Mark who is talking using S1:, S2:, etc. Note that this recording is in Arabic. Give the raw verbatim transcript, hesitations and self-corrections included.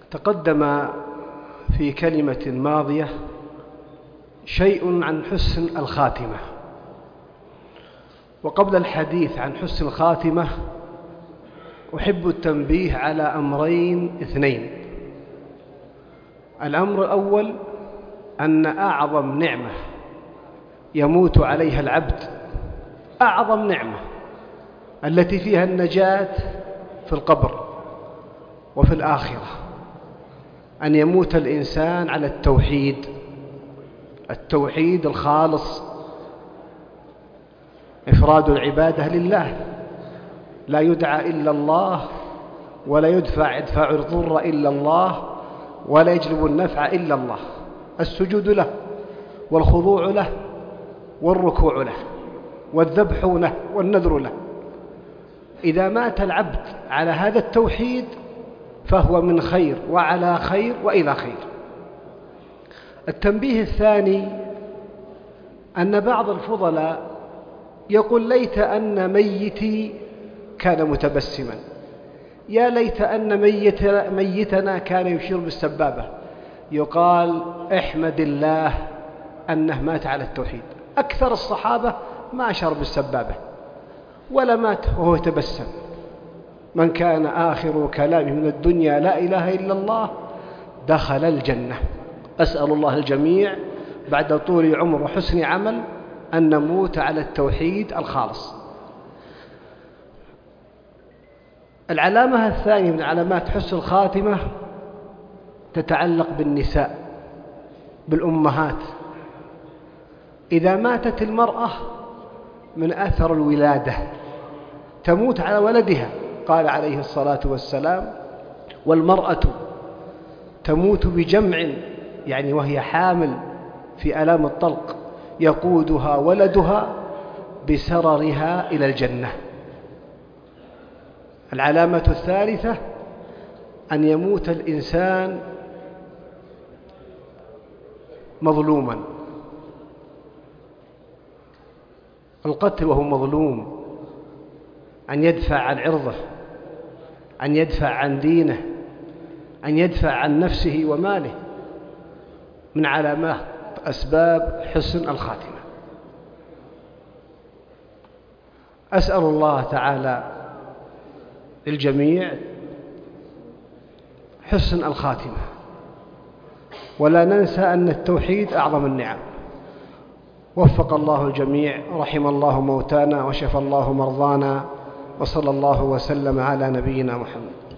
S1: تقدم في كلمة ماضية شيء عن حسن الخاتمة، وقبل الحديث عن حسن الخاتمة أحب التنبيه على أمرين اثنين. الأمر الأول أن أعظم نعمة يموت عليها العبد، أعظم نعمة التي فيها النجاة في القبر وفي الآخرة، أن يموت الإنسان على التوحيد، التوحيد الخالص، إفراد العبادة لله، لا يدعى إلا الله، ولا يدفع يدفع الضر إلا الله، ولا يجلب النفع إلا الله، السجود له والخضوع له والركوع له والذبح له والنذر له. إذا مات العبد على هذا التوحيد فهو من خير وعلى خير وإلى خير. التنبيه الثاني أن بعض الفضلاء يقول: ليت أن ميتي كان متبسما، يا ليت أن ميت ميتنا كان يشير بالسبابة. يقال: احمد الله أنه مات على التوحيد. أكثر الصحابة ما أشار بالسبابة ولا مات وهو يتبسم. من كان آخر كلامه من الدنيا لا إله إلا الله دخل الجنة. أسأل الله الجميع بعد طول عمر وحسن عمل أن نموت على التوحيد الخالص. العلامة الثانية من علامات حسن الخاتمة تتعلق بالنساء، بالأمهات. إذا ماتت المرأة من أثر الولادة تموت على ولدها، قال عليه الصلاة والسلام: والمرأة تموت بجمع، يعني وهي حامل في آلام الطلق، يقودها ولدها بسررها إلى الجنة. العلامة الثالثة أن يموت الإنسان مظلوما، القتل وهو مظلوم، أن يدفع عن عرضه، أن يدفع عن دينه، أن يدفع عن نفسه وماله، من علامات أسباب حسن الخاتمة. أسأل الله تعالى للجميع حسن الخاتمة، ولا ننسى أن التوحيد أعظم النعم. وفق الله الجميع، رحم الله موتانا وشفى الله مرضانا، وصلى الله وسلم على نبينا محمد.